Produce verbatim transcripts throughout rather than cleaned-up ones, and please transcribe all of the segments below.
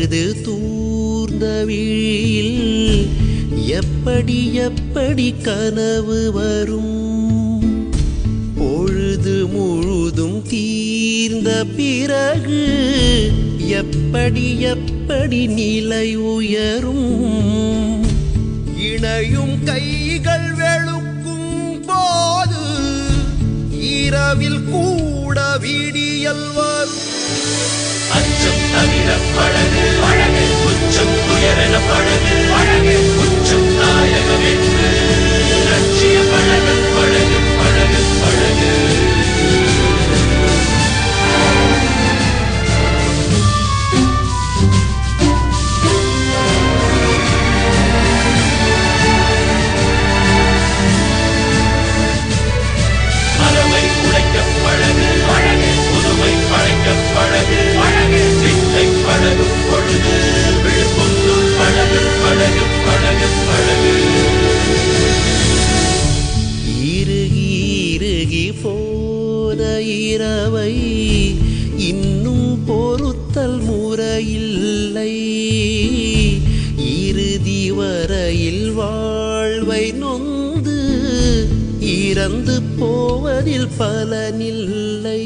பழுது தூர்ந்த விழியில் எப்படி எப்படி கனவு வரும்? பொழுது முழுதும் தீர்ந்த பிறகு எப்படி எப்படி நிலை உயரும்? இணையும் கைகள் வெளுக்கும் போது இரவில் கூட விடியல் வரும். அச்சம் தவிர பழகு பழகு உச்சம் துயரென பழகு பழகு உச்சம் நாயகம் என்று லட்சிய பழகு பழகு பழகு பழகு. அறமை உழைக்க பழகு பழகு புதுமை பழைக்க பழகு பழகு வித்தை பழகும் பொழுது விழுப்புண்டு பழகு பழகு பழகு பழகு. இறுகி இறுகி போன இரவை இன்னும் பொறுத்தல் முறையில்லை. இறுதி வரையில் வாழ்வை நொந்து இறந்து போவதில் பலனில்லை.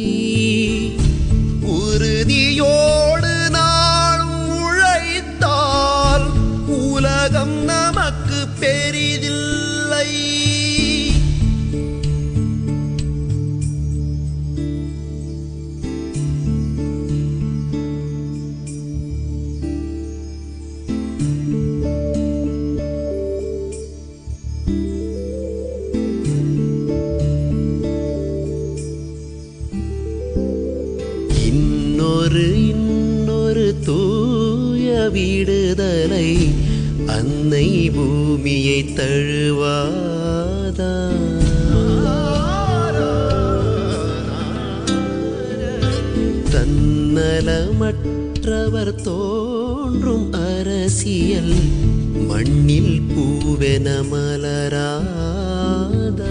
உறுதியோடு நாளும் உழைத்தால் உலகம் நமக்கு பெரிதில்லை. இன்னொரு இன்னொரு தூய விடுதலை அன்னை பூமியை தழுவாதா? தன்னலமற்றவர் தோன்றும் அரசியல் மண்ணில் பூவென மலராதா?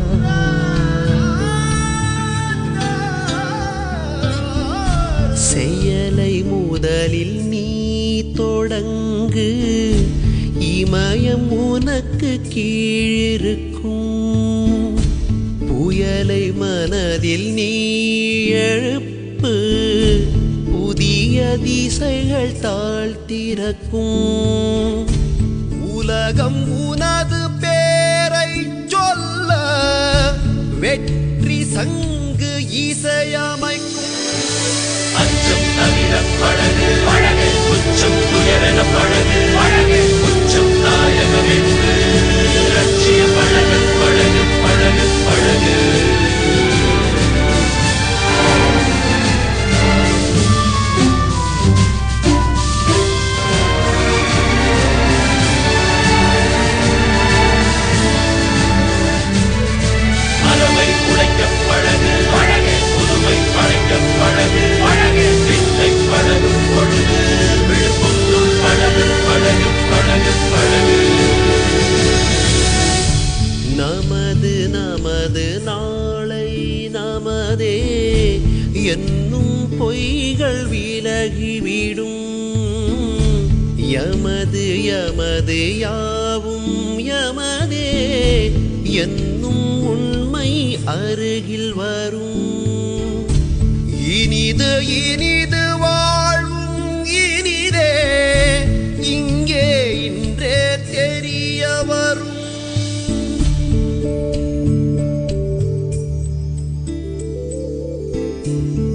செயலை முதலில் நீ தொடங்கு, இமயம் உனக்கு கீழிருக்கும். புயலை மனதில் நீ எழுப்பு, புதிய திசைகள் தாழ்த்திறக்கும். உலகம் உனது பேரை சொல்ல வெற்றி சங்கு இசையமைக்கும். அச்சம் தவிர பழகு பழகு உச்சம் துயரென பழகு பழகு உச்சம் நாயகம் என்று லட்சிய பழகு பழகு பழகு பழகு. அறமை உழைக்க பழகு பழகு புதுமை பழைக்க பழகு பழகு வித்தை பழகும் பொழுது விழுப்புண்டு பழகு பழகு பழகு பழகு. நமது நமது நாளை நமதே என்னும் பொய்கள் விலகிவிடும். யமது யமது யாவும் யமதே என்னும் உண்மை அருகில் வரும். இனிது இனிது வாழும் இனிதே இங்கே இன்றே தெரிய வரும். Thank you.